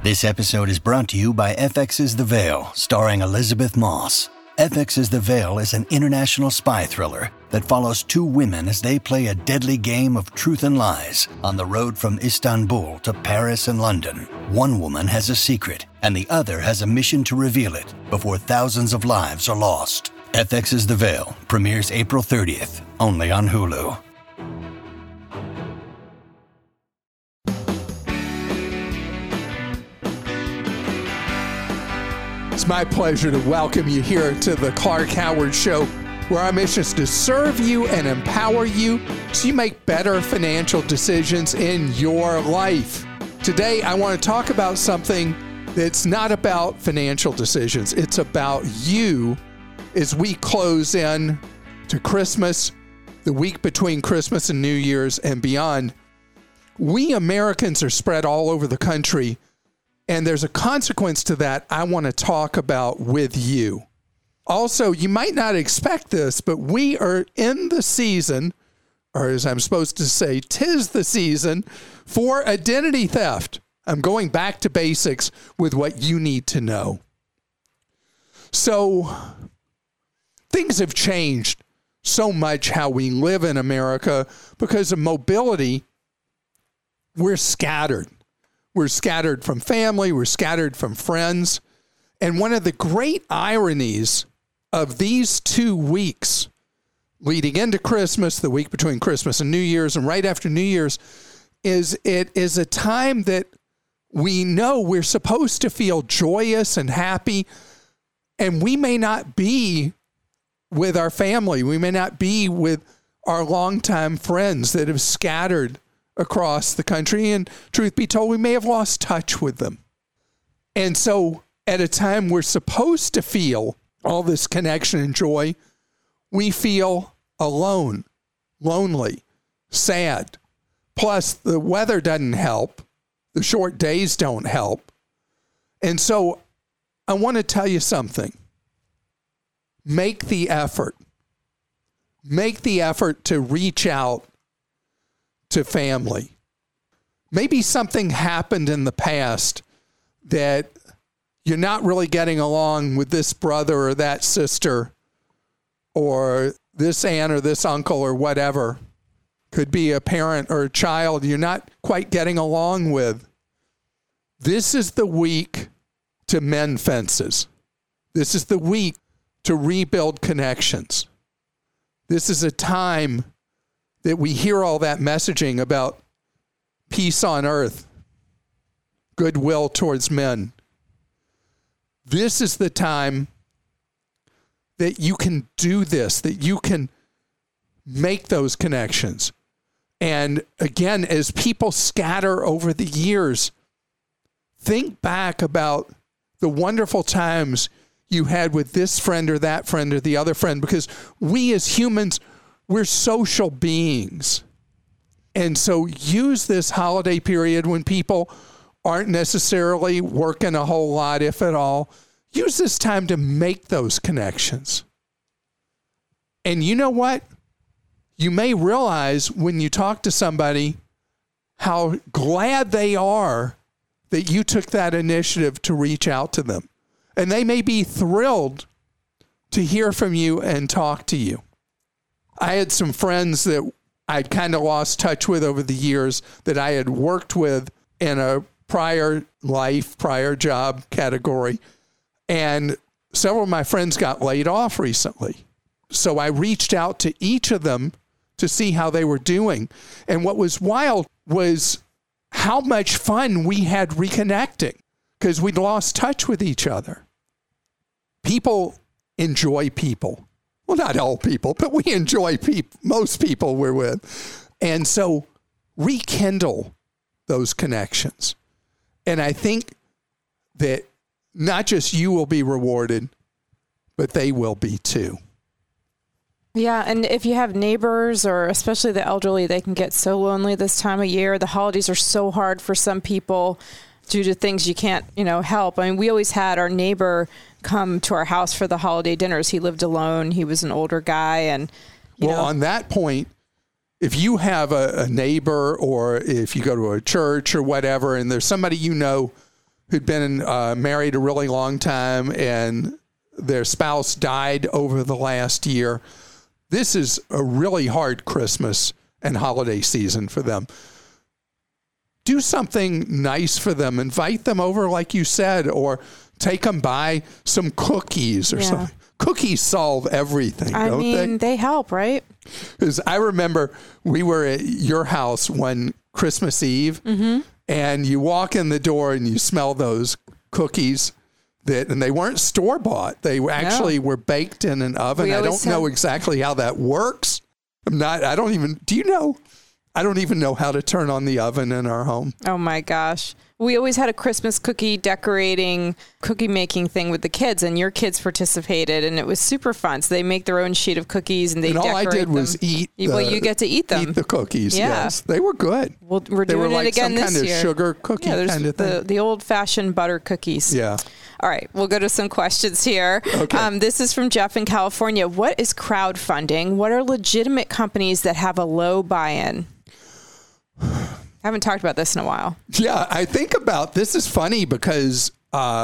This episode is brought to you by FX's The Veil, starring Elizabeth Moss. FX's The Veil is an international spy thriller that follows two women as they play a deadly game of truth and lies on the road from Istanbul to Paris and London. One woman has a secret, and the other has a mission to reveal it before thousands of lives are lost. FX's The Veil premieres April 30th, only on Hulu. It's my pleasure to welcome you here to the Clark Howard Show, where our mission is to serve you and empower you so you make better financial decisions in your life. Today, I want to talk about something that's not about financial decisions. It's about you as we close in to Christmas, the week between Christmas and New Year's and beyond. We Americans are spread all over the country, and there's a consequence to that I want to talk about with you. Also, you might not expect this, but we are in the season, or as I'm supposed to say, 'tis the season for identity theft. I'm going back to basics with what you need to know. So, things have changed so much how we live in America because of mobility. We're scattered. We're scattered from family. We're scattered from friends. And one of the great ironies of these 2 weeks leading into Christmas, the week between Christmas and New Year's, and right after New Year's, is it is a time that we know we're supposed to feel joyous and happy, and we may not be with our family. We may not be with our longtime friends that have scattered across the country, and truth be told, we may have lost touch with them. And so at a time we're supposed to feel all this connection and joy, we feel alone, lonely, sad. Plus, the weather doesn't help. The short days don't help. And so I want to tell you something. Make the effort. Make the effort to reach out to family. Maybe something happened in the past that you're not really getting along with this brother or that sister or this aunt or this uncle or whatever. Could be a parent or a child you're not quite getting along with. This is the week to mend fences. This is the week to rebuild connections. This is a time that we hear all that messaging about peace on earth, goodwill towards men. This is the time that you can do this, that you can make those connections. And again, as people scatter over the years, think back about the wonderful times you had with this friend or that friend or the other friend, because we as humans, we're social beings. And so use this holiday period when people aren't necessarily working a whole lot, if at all. Use this time to make those connections. And you know what? You may realize when you talk to somebody how glad they are that you took that initiative to reach out to them. And they may be thrilled to hear from you and talk to you. I had some friends that I'd kind of lost touch with over the years that I had worked with in a prior life, prior job category. And several of my friends got laid off recently. So I reached out to each of them to see how they were doing. And what was wild was how much fun we had reconnecting because we'd lost touch with each other. People enjoy people. Well, not all people, but we enjoy most people we're with. And so rekindle those connections. And I think that not just you will be rewarded, but they will be too. Yeah, and if you have neighbors or especially the elderly, they can get so lonely this time of year. The holidays are so hard for some people due to things you can't, help. I mean, we always had our neighbor come to our house for the holiday dinners. He lived alone. He was an older guy. And, on that point, if you have a neighbor or if you go to a church or whatever, and there's somebody who'd been married a really long time and their spouse died over the last year. This is a really hard Christmas and holiday season for them. Do something nice for them. Invite them over, like you said, or take them by some cookies or something. Cookies solve everything, don't they? I mean, they help, right? Because I remember we were at your house one Christmas Eve, and you walk in the door and you smell those cookies. And they weren't store-bought. They actually were baked in an oven. I don't know exactly how that works. Do you know? I don't even know how to turn on the oven in our home. Oh my gosh. We always had a Christmas cookie decorating, cookie making thing with the kids, and your kids participated, and it was super fun. So they make their own sheet of cookies, and they decorate them. All I did was eat. You get to eat them. Eat the cookies. Yeah. Yes, they were good. Well, we're doing it again this year. Some kind of sugar cookie kind of thing. The old-fashioned butter cookies. Yeah. All right, we'll go to some questions here. Okay. This is from Jeff in California. What is crowdfunding? What are legitimate companies that have a low buy-in? I haven't talked about this in a while. Yeah, I think about this is funny because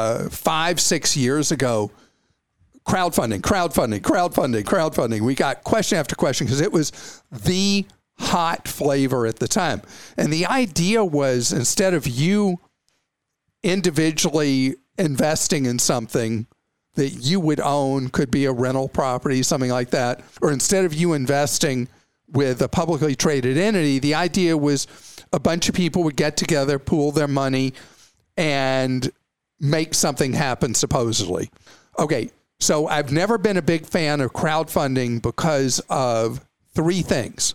5-6 years ago, crowdfunding. We got question after question because it was the hot flavor at the time. And the idea was instead of you individually investing in something that you would own, could be a rental property, something like that, or instead of you investing with a publicly traded entity, the idea was a bunch of people would get together, pool their money, and make something happen, supposedly. Okay, so I've never been a big fan of crowdfunding because of 3 things.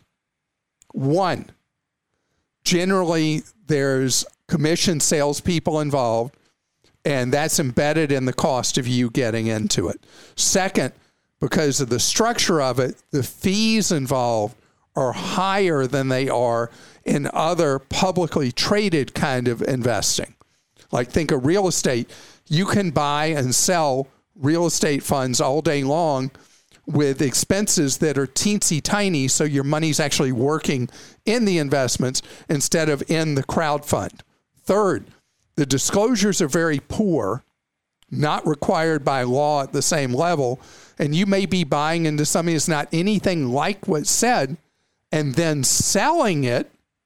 1, generally there's commission salespeople involved, and that's embedded in the cost of you getting into it. 2nd, because of the structure of it, the fees involved are higher than they are in other publicly traded kind of investing. Like think of real estate. You can buy and sell real estate funds all day long with expenses that are teensy tiny, so your money's actually working in the investments instead of in the crowd fund. 3rd, the disclosures are very poor, not required by law at the same level, and you may be buying into something that's not anything like what's said, and then selling it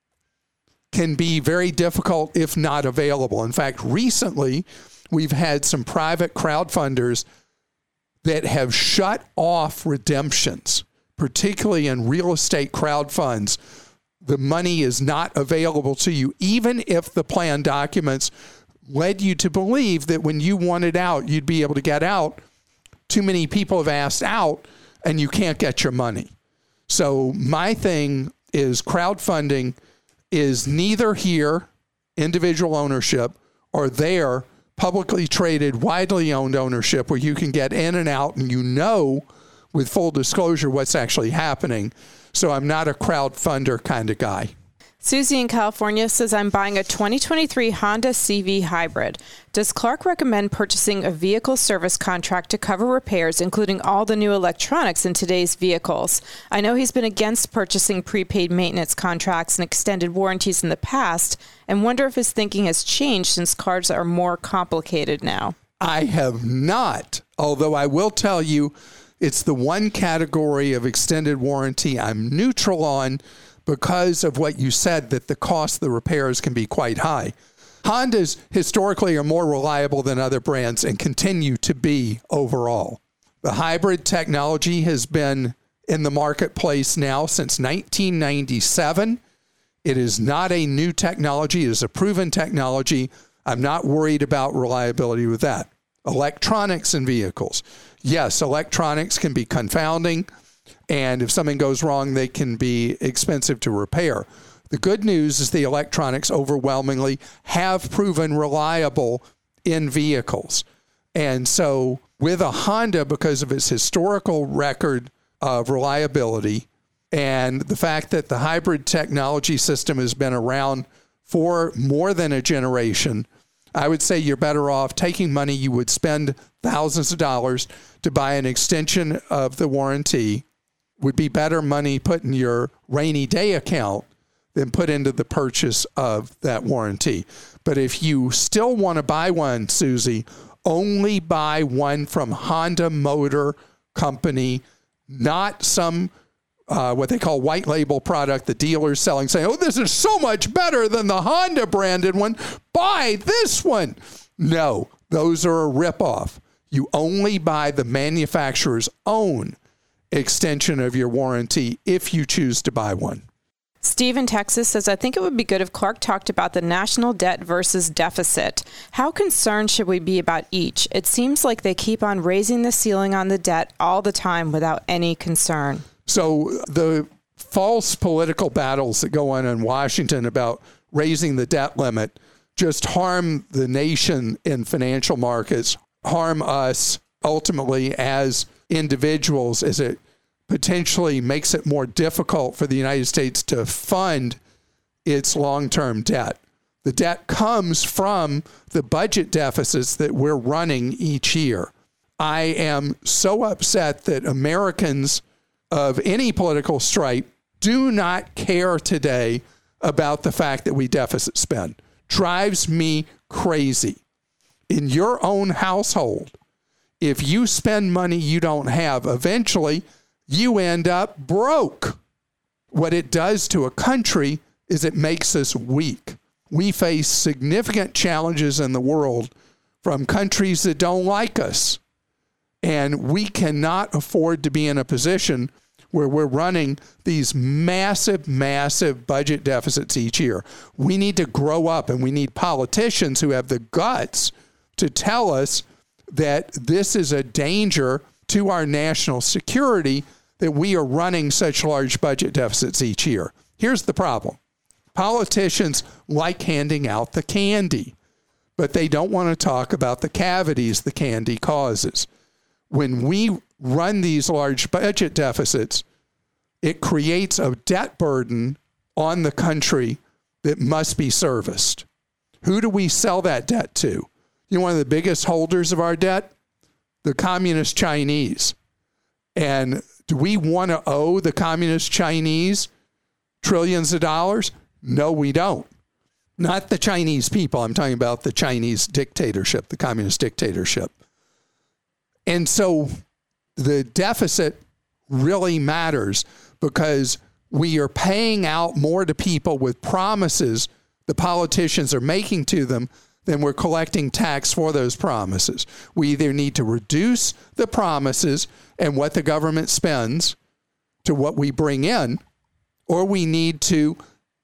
can be very difficult if not available. In fact, recently, we've had some private crowdfunders that have shut off redemptions, particularly in real estate crowd funds. The money is not available to you, even if the plan documents led you to believe that when you wanted out, you'd be able to get out. Too many people have asked out, and you can't get your money. So my thing is crowdfunding is neither here, individual ownership, or there, publicly traded, widely owned ownership where you can get in and out and you know with full disclosure what's actually happening. So I'm not a crowdfunder kind of guy. Susie in California says, I'm buying a 2023 Honda CV hybrid. Does Clark recommend purchasing a vehicle service contract to cover repairs, including all the new electronics in today's vehicles? I know he's been against purchasing prepaid maintenance contracts and extended warranties in the past, and wonder if his thinking has changed since cars are more complicated now. I have not, although I will tell you it's the one category of extended warranty I'm neutral on, because of what you said, that the cost of the repairs can be quite high. Hondas historically are more reliable than other brands and continue to be overall. The hybrid technology has been in the marketplace now since 1997. It is not a new technology. It is a proven technology. I'm not worried about reliability with that. Electronics in vehicles. Yes, electronics can be confounding. And if something goes wrong, they can be expensive to repair. The good news is the electronics overwhelmingly have proven reliable in vehicles. And so with a Honda, because of its historical record of reliability and the fact that the hybrid technology system has been around for more than a generation, I would say you're better off taking money you would spend thousands of dollars to buy an extension of the warranty would be better money put in your rainy day account than put into the purchase of that warranty. But if you still want to buy one, Susie, only buy one from Honda Motor Company, not some what they call white label product the dealer's selling, saying, oh, this is so much better than the Honda branded one. Buy this one. No, those are a ripoff. You only buy the manufacturer's own extension of your warranty if you choose to buy one. Steve in Texas says, I think it would be good if Clark talked about the national debt versus deficit. How concerned should we be about each? It seems like they keep on raising the ceiling on the debt all the time without any concern. So the false political battles that go on in Washington about raising the debt limit just harm the nation in financial markets, harm us ultimately as individuals, as it potentially makes it more difficult for the United States to fund its long-term debt. The debt comes from the budget deficits that we're running each year. I am so upset that Americans of any political stripe do not care today about the fact that we deficit spend. Drives me crazy. In your own household, if you spend money you don't have, eventually you end up broke. What it does to a country is it makes us weak. We face significant challenges in the world from countries that don't like us. And we cannot afford to be in a position where we're running these massive, massive budget deficits each year. We need to grow up, and we need politicians who have the guts to tell us that this is a danger to our national security, that we are running such large budget deficits each year. Here's the problem. Politicians like handing out the candy, but they don't want to talk about the cavities the candy causes. When we run these large budget deficits, it creates a debt burden on the country that must be serviced. Who do we sell that debt to? You know, one of the biggest holders of our debt? The communist Chinese. And do we want to owe the communist Chinese trillions of dollars? No, we don't. Not the Chinese people. I'm talking about the Chinese dictatorship, the communist dictatorship. And so the deficit really matters because we are paying out more to people with promises the politicians are making to them than we're collecting tax for those promises. We either need to reduce the promises and what the government spends to what we bring in, or we need to,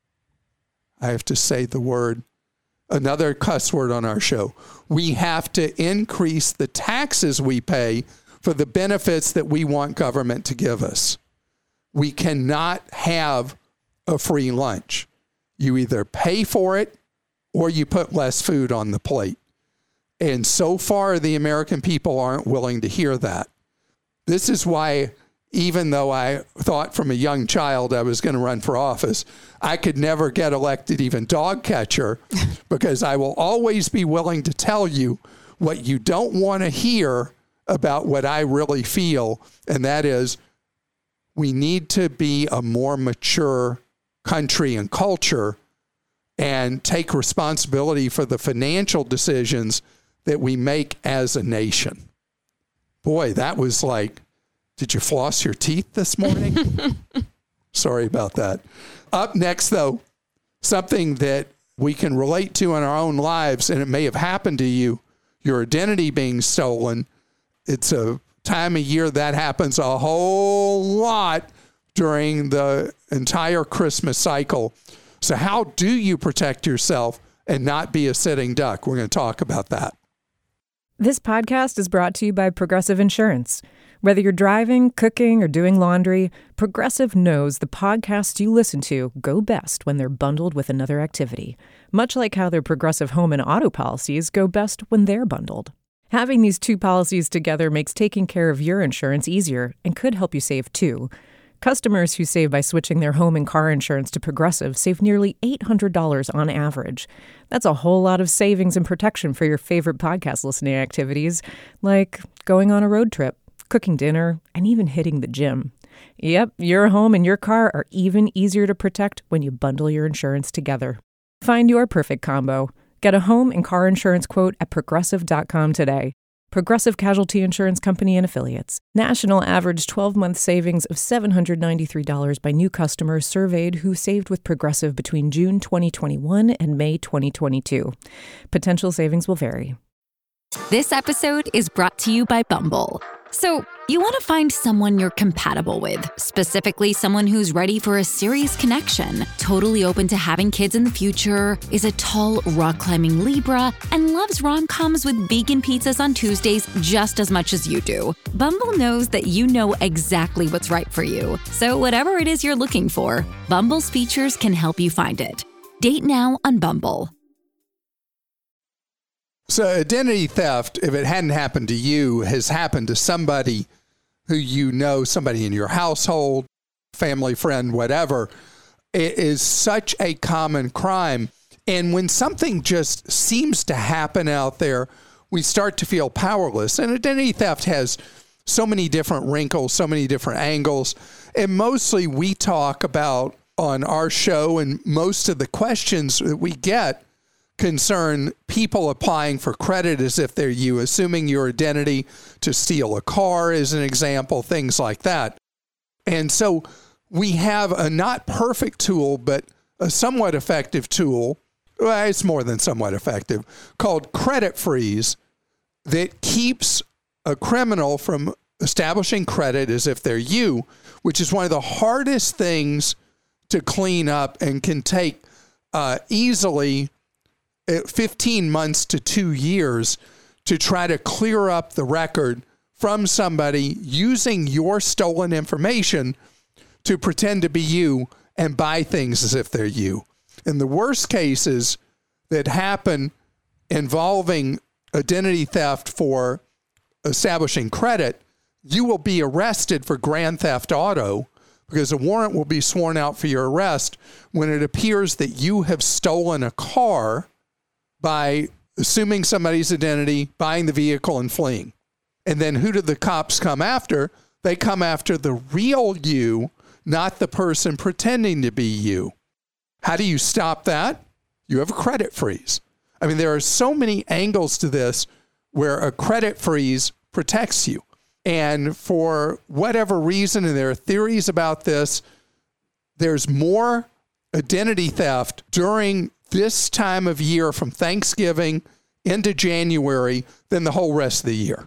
I have to say the word, another cuss word on our show. We have to increase the taxes we pay for the benefits that we want government to give us. We cannot have a free lunch. You either pay for it or you put less food on the plate. And so far, the American people aren't willing to hear that. This is why, even though I thought from a young child I was going to run for office, I could never get elected even dog catcher because I will always be willing to tell you what you don't want to hear about what I really feel, and that is we need to be a more mature country and culture and take responsibility for the financial decisions that we make as a nation. Boy, that was like, did you floss your teeth this morning? Sorry about that. Up next, though, something that we can relate to in our own lives, and it may have happened to you, your identity being stolen. It's a time of year that happens a whole lot during the entire Christmas cycle. So how do you protect yourself and not be a sitting duck? We're going to talk about that. This podcast is brought to you by Progressive Insurance. Whether you're driving, cooking, or doing laundry, Progressive knows the podcasts you listen to go best when they're bundled with another activity, much like how their Progressive home and auto policies go best when they're bundled. Having these two policies together makes taking care of your insurance easier and could help you save too. Customers who save by switching their home and car insurance to Progressive save nearly $800 on average. That's a whole lot of savings and protection for your favorite podcast listening activities, like going on a road trip, cooking dinner, and even hitting the gym. Yep, your home and your car are even easier to protect when you bundle your insurance together. Find your perfect combo. Get a home and car insurance quote at Progressive.com today. Progressive Casualty Insurance Company and Affiliates. National average 12-month savings of $793 by new customers surveyed who saved with Progressive between June 2021 and May 2022. Potential savings will vary. This episode is brought to you by Bumble. So, you want to find someone you're compatible with, specifically someone who's ready for a serious connection, totally open to having kids in the future, is a tall, rock-climbing Libra, and loves rom-coms with vegan pizzas on Tuesdays just as much as you do. Bumble knows that you know exactly what's right for you. So whatever it is you're looking for, Bumble's features can help you find it. Date now on Bumble. So identity theft, if it hadn't happened to you, has happened to somebody who you know, somebody in your household, family, friend, whatever. It is such a common crime. And when something just seems to happen out there, we start to feel powerless. And identity theft has so many different wrinkles, so many different angles. And mostly we talk about on our show, and most of the questions that we get concern people applying for credit as if they're you, assuming your identity to steal a car as an example, things like that. And so we have a not perfect tool, but a somewhat effective tool. Well, it's more than somewhat effective, called Credit Freeze, that keeps a criminal from establishing credit as if they're you, which is one of the hardest things to clean up and can take easily 15 months to 2 years to try to clear up the record from somebody using your stolen information to pretend to be you and buy things as if they're you. In the worst cases that happen involving identity theft for establishing credit, you will be arrested for grand theft auto because a warrant will be sworn out for your arrest when it appears that you have stolen a car by assuming somebody's identity, buying the vehicle, and fleeing. And then who do the cops come after? They come after the real you, not the person pretending to be you. How do you stop that? You have a credit freeze. I mean, there are so many angles to this where a credit freeze protects you. And for whatever reason, and there are theories about this, there's more identity theft during this time of year from Thanksgiving into January than the whole rest of the year.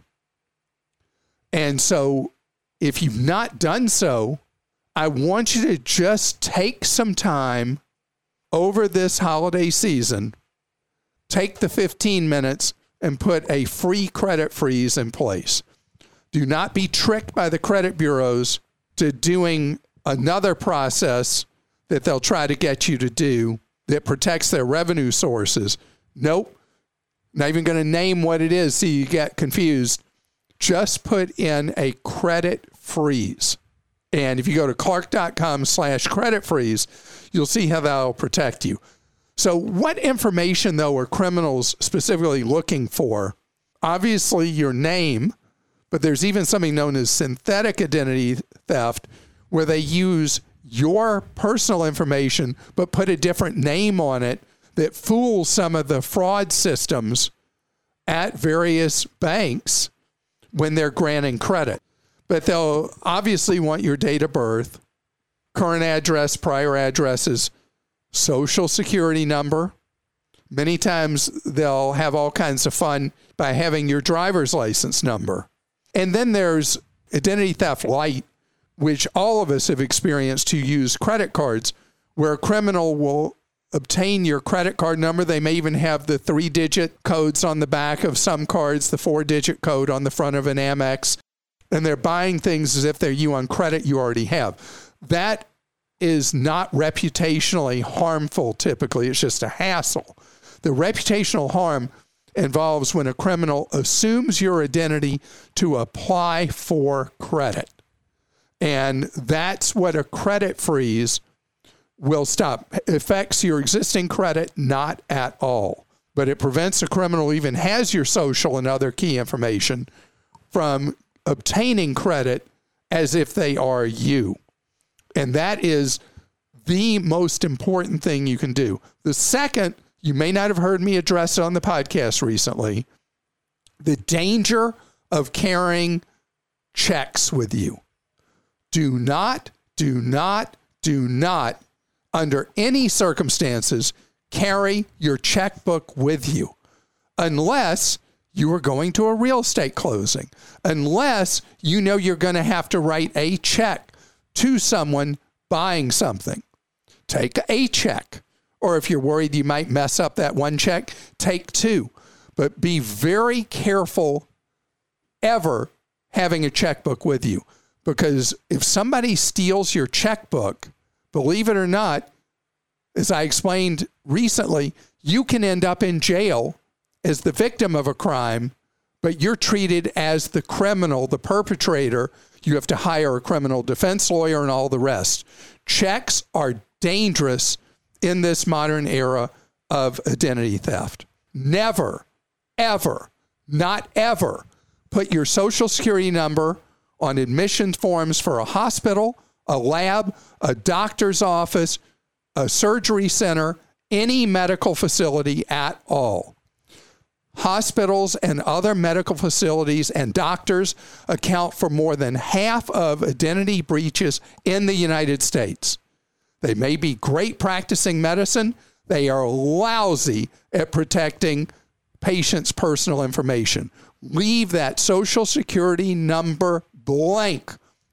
And so if you've not done so, I want you to just take some time over this holiday season, take the 15 minutes and put a free credit freeze in place. Do not be tricked by the credit bureaus to doing another process that they'll try to get you to do that protects their revenue sources. Nope. Not even going to name what it is so you get confused. Just put in a credit freeze. And if you go to clark.com/credit freeze, you'll see how that'll protect you. So what information, though, are criminals specifically looking for? Obviously, your name, but there's even something known as synthetic identity theft, where they use your personal information, but put a different name on it that fools some of the fraud systems at various banks when they're granting credit. But they'll obviously want your date of birth, current address, prior addresses, social security number. Many times they'll have all kinds of fun by having your driver's license number. And then there's identity theft light, which all of us have experienced who use credit cards, where a criminal will obtain your credit card number. They may even have the 3-digit codes on the back of some cards, the 4-digit code on the front of an Amex, and they're buying things as if they're you on credit you already have. That is not reputationally harmful typically. It's just a hassle. The reputational harm involves when a criminal assumes your identity to apply for credit. And that's what a credit freeze will stop. It affects your existing credit, not at all. But it prevents a criminal who even has your social and other key information from obtaining credit as if they are you. And that is the most important thing you can do. The second, you may not have heard me address it on the podcast recently, the danger of carrying checks with you. Do not, under any circumstances, carry your checkbook with you unless you are going to a real estate closing, unless you know you're going to have to write a check to someone buying something. Take a check. Or if you're worried you might mess up that one check, take two. But be very careful ever having a checkbook with you. Because if somebody steals your checkbook, believe it or not, as I explained recently, you can end up in jail as the victim of a crime, but you're treated as the criminal, the perpetrator. You have to hire a criminal defense lawyer and all the rest. Checks are dangerous in this modern era of identity theft. Never, ever, not ever put your social security number on admission forms for a hospital, a lab, a doctor's office, a surgery center, any medical facility at all. Hospitals and other medical facilities and doctors account for more than half of identity breaches in the United States. They may be great practicing medicine. They are lousy at protecting patients' personal information. Leave that social security number blank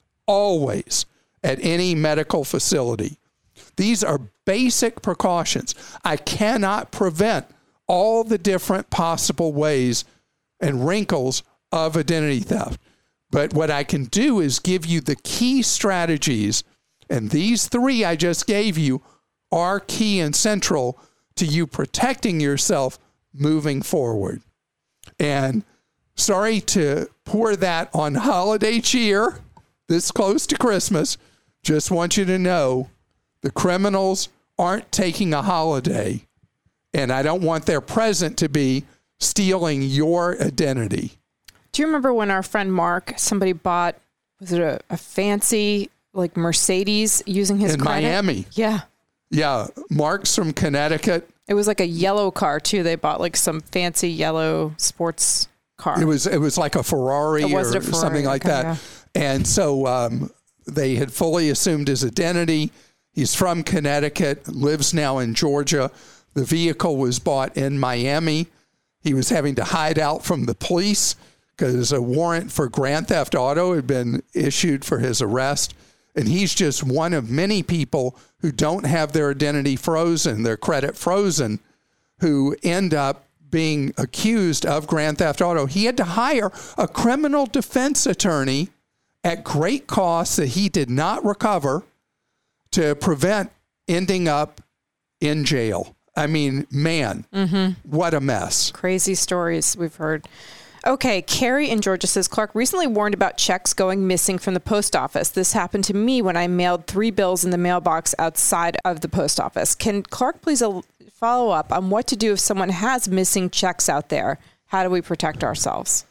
always at any medical facility. These are basic precautions. I cannot prevent all the different possible ways and wrinkles of identity theft. But what I can do is give you the key strategies, and these three I just gave you are key and central to you protecting yourself moving forward. And sorry to pour that on holiday cheer this close to Christmas. Just want you to know the criminals aren't taking a holiday, and I don't want their present to be stealing your identity. Do you remember when our friend Mark, somebody bought, was it a fancy like Mercedes using his credit? In Miami. Yeah. Yeah. Mark's from Connecticut. It was like a yellow car too. They bought like some fancy yellow sports car. It was like a Ferrari or something like that. Yeah. And so they had fully assumed his identity. He's from Connecticut, lives now in Georgia. The vehicle was bought in Miami. He was having to hide out from the police because a warrant for grand theft auto had been issued for his arrest. And he's just one of many people who don't have their identity frozen, their credit frozen, who end up being accused of grand theft auto. He had to hire a criminal defense attorney at great cost that he did not recover to prevent ending up in jail. I mean, man, what a mess. Crazy stories we've heard. Okay, Carrie in Georgia says, Clark recently warned about checks going missing from the post office. This happened to me when I mailed 3 bills in the mailbox outside of the post office. Can Clark please follow up on what to do if someone has missing checks out there? How do we protect ourselves?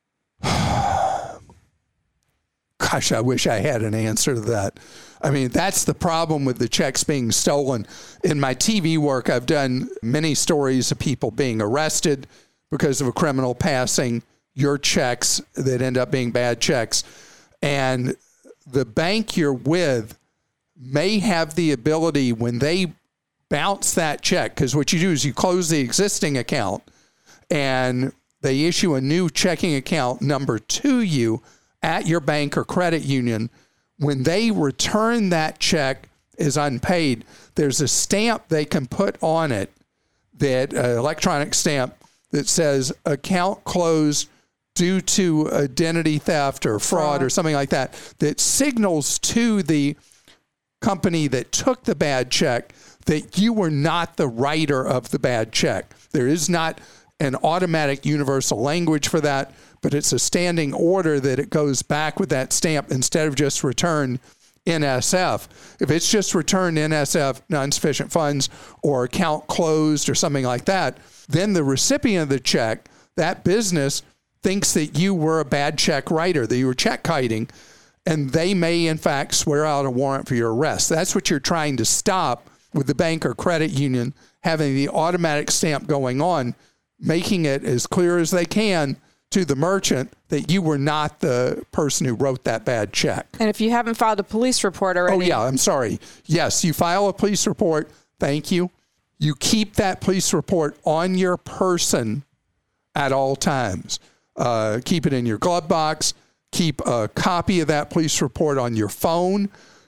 Gosh, I wish I had an answer to that. I mean, that's the problem with the checks being stolen. In my TV work, I've done many stories of people being arrested because of a criminal passing your checks that end up being bad checks. And the bank you're with may have the ability when they bounce that check, because what you do is you close the existing account and they issue a new checking account number to you at your bank or credit union. When they return that check as unpaid, there's a stamp they can put on it, that electronic stamp that says account closed due to identity theft or fraud or something like that, that signals to the company that took the bad check that you were not the writer of the bad check. There is not an automatic universal language for that, but it's a standing order that it goes back with that stamp instead of just return NSF. If it's just returned NSF, non-sufficient funds, or account closed or something like that, then the recipient of the check, that business, thinks that you were a bad check writer, that you were check kiting, and they may, in fact, swear out a warrant for your arrest. That's what you're trying to stop with the bank or credit union having the automatic stamp going on, making it as clear as they can to the merchant that you were not the person who wrote that bad check. And if you haven't filed a police report already. Oh, yeah, I'm sorry. Yes, you file a police report. Thank you. You keep that police report on your person at all times. Keep it in your glove box. Keep a copy of that police report on your phone.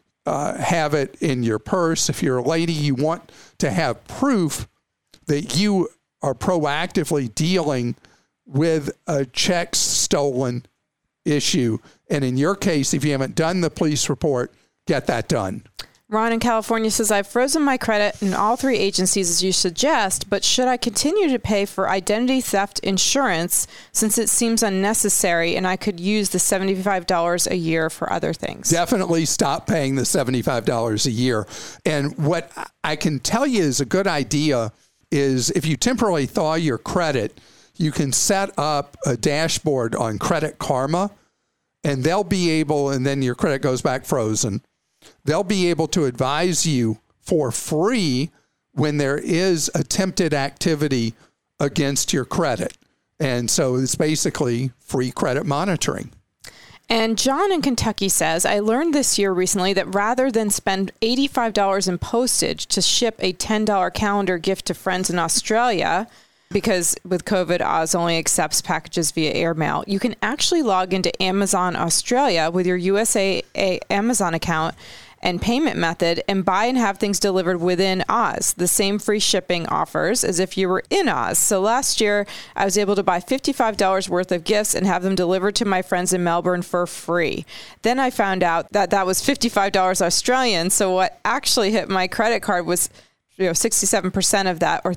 Have it in your purse. If you're a lady, you want to have proof that you are proactively dealing with a check stolen issue. And in your case, if you haven't done the police report, get that done. Ron in California says, I've frozen my credit in all 3 agencies as you suggest, but should I continue to pay for identity theft insurance since it seems unnecessary and I could use the $75 a year for other things? Definitely stop paying the $75 a year. And what I can tell you is a good idea is if you temporarily thaw your credit, you can set up a dashboard on Credit Karma, and they'll be able, and then your credit goes back frozen. They'll be able to advise you for free when there is attempted activity against your credit. And so it's basically free credit monitoring. And John in Kentucky says, I learned this year recently that rather than spend $85 in postage to ship a $10 calendar gift to friends in Australia, because with COVID, Oz only accepts packages via airmail, you can actually log into Amazon Australia with your USA Amazon account and payment method and buy and have things delivered within Oz. The same free shipping offers as if you were in Oz. So last year, I was able to buy $55 worth of gifts and have them delivered to my friends in Melbourne for free. Then I found out that that was $55 Australian. So what actually hit my credit card was 67% of that, or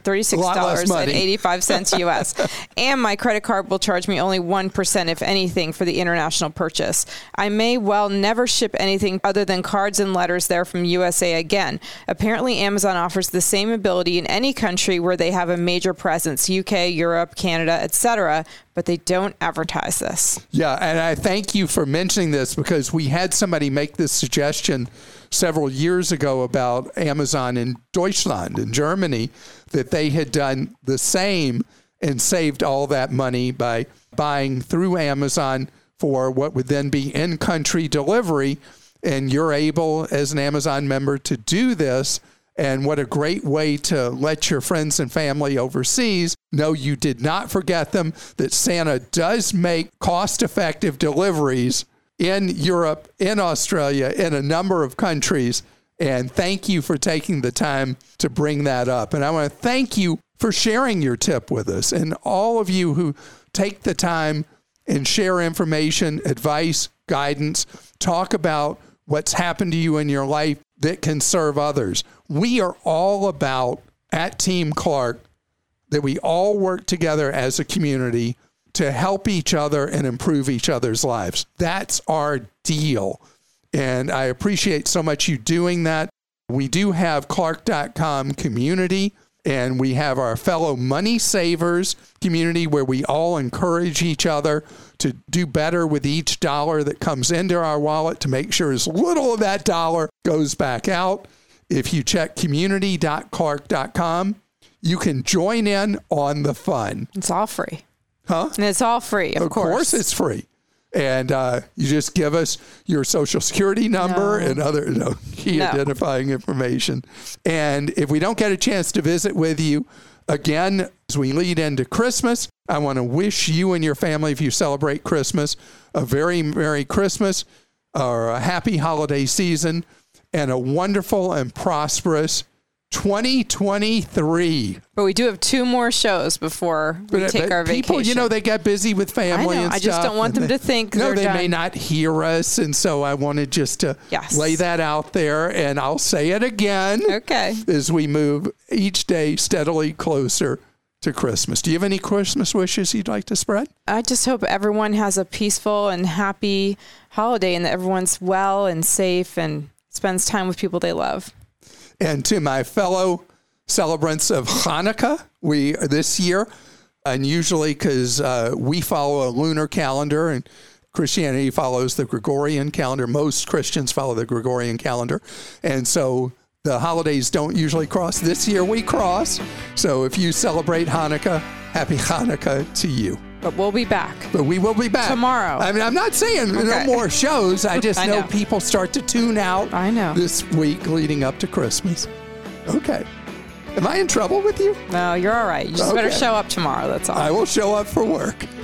$36.85 US. And my credit card will charge me only 1%, if anything, for the international purchase. I may well never ship anything other than cards and letters there from USA again. Apparently, Amazon offers the same ability in any country where they have a major presence, UK, Europe, Canada, etc., but they don't advertise this. Yeah, and I thank you for mentioning this because we had somebody make this suggestion several years ago about Amazon in Deutschland, in Germany, that they had done the same and saved all that money by buying through Amazon for what would then be in-country delivery. And you're able, as an Amazon member, to do this. And what a great way to let your friends and family overseas know you did not forget them, that Santa does make cost-effective deliveries in Europe, in Australia, in a number of countries. And thank you for taking the time to bring that up. And I want to thank you for sharing your tip with us, and all of you who take the time and share information, advice, guidance, talk about what's happened to you in your life that can serve others. We are all about, at Team Clark, that we all work together as a community to help each other and improve each other's lives. That's our deal. And I appreciate so much you doing that. We do have Clark.com community, and we have our fellow money savers community where we all encourage each other to do better with each dollar that comes into our wallet to make sure as little of that dollar goes back out. If you check community.clark.com, you can join in on the fun. It's all free. Huh? And it's all free, of course. Of course it's free. And you just give us your social security number and other key identifying information. And if we don't get a chance to visit with you, again, as we lead into Christmas, I want to wish you and your family, if you celebrate Christmas, a very Merry Christmas or a happy holiday season and a wonderful and prosperous 2023. But we do have 2 more shows before we take our vacation. People, they get busy with family and stuff. I just don't want them to think they're done. No, they may not hear us, and so I wanted just to lay that out there, and I'll say it again. Okay. As we move each day steadily closer to Christmas. Do you have any Christmas wishes you'd like to spread? I just hope everyone has a peaceful and happy holiday, and that everyone's well and safe and spends time with people they love. And to my fellow celebrants of Hanukkah, this year, unusually because we follow a lunar calendar and Christianity follows the Gregorian calendar. Most Christians follow the Gregorian calendar. And so the holidays don't usually cross. This year we cross. So if you celebrate Hanukkah, happy Hanukkah to you. But we'll be back. But we will be back. Tomorrow. I mean, I'm not saying no more shows. I just know know people start to tune out this week leading up to Christmas. Okay. Am I in trouble with you? No, you're all right. You just better show up tomorrow. That's all. I will show up for work.